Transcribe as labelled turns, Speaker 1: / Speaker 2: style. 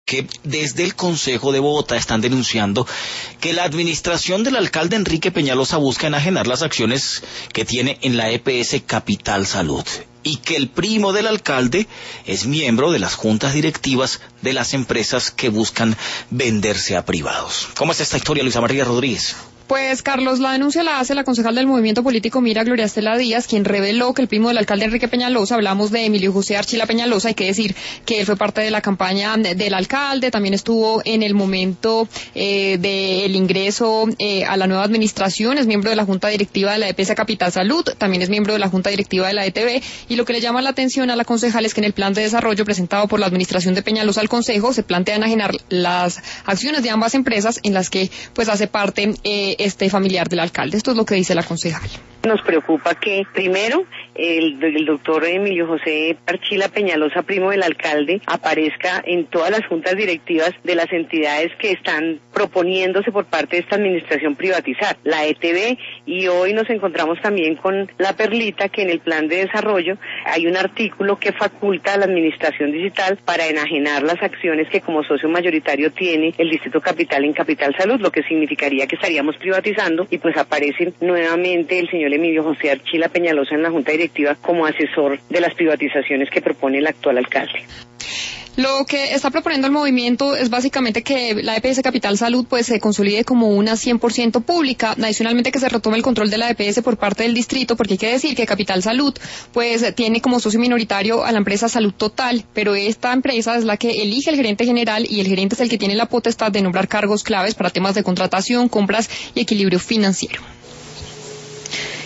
Speaker 1: que desde el Consejo de Bogotá están denunciando que la administración del alcalde Enrique Peñalosa busca enajenar las acciones que tiene en la EPS Capital Salud y que el primo del alcalde es miembro de las juntas directivas de las empresas que buscan venderse a privados. ¿Cómo es esta historia, Luisa María Rodríguez?
Speaker 2: Pues, Carlos, la denuncia la hace la concejal del movimiento político Mira Gloria Estela Díaz, quien reveló que el primo del alcalde Enrique Peñalosa, hablamos de Emilio José Archila Peñalosa, hay que decir que él fue parte de la campaña del alcalde, también estuvo en el momento del ingreso a la nueva administración, es miembro de la junta directiva de la EPS Capital Salud, también es miembro de la junta directiva de la ETB, y lo que le llama la atención a la concejal es que en el plan de desarrollo presentado por la administración de Peñalosa al Consejo se plantea enajenar las acciones de ambas empresas en las que pues hace parte este familiar del alcalde. Esto es lo que dice la concejal.
Speaker 3: Nos preocupa que, primero, el doctor Emilio José Archila Peñalosa, primo del alcalde, aparezca en todas las juntas directivas de las entidades que están proponiéndose por parte de esta administración privatizar, la ETB, y hoy nos encontramos también con la perlita que en el plan de desarrollo hay un artículo que faculta a la administración digital para enajenar las acciones que como socio mayoritario tiene el Distrito Capital en Capital Salud, lo que significaría que estaríamos privatizando, y pues aparece nuevamente el señor Emilio José Archila Peñalosa en la junta directiva como asesor de las privatizaciones que propone el actual alcalde.
Speaker 2: Lo que está proponiendo el movimiento es básicamente que la EPS Capital Salud pues se consolide como una 100% pública, adicionalmente que se retome el control de la EPS por parte del distrito, porque hay que decir que Capital Salud pues tiene como socio minoritario a la empresa Salud Total, pero esta empresa es la que elige el gerente general y el gerente es el que tiene la potestad de nombrar cargos claves para temas de contratación, compras y equilibrio financiero.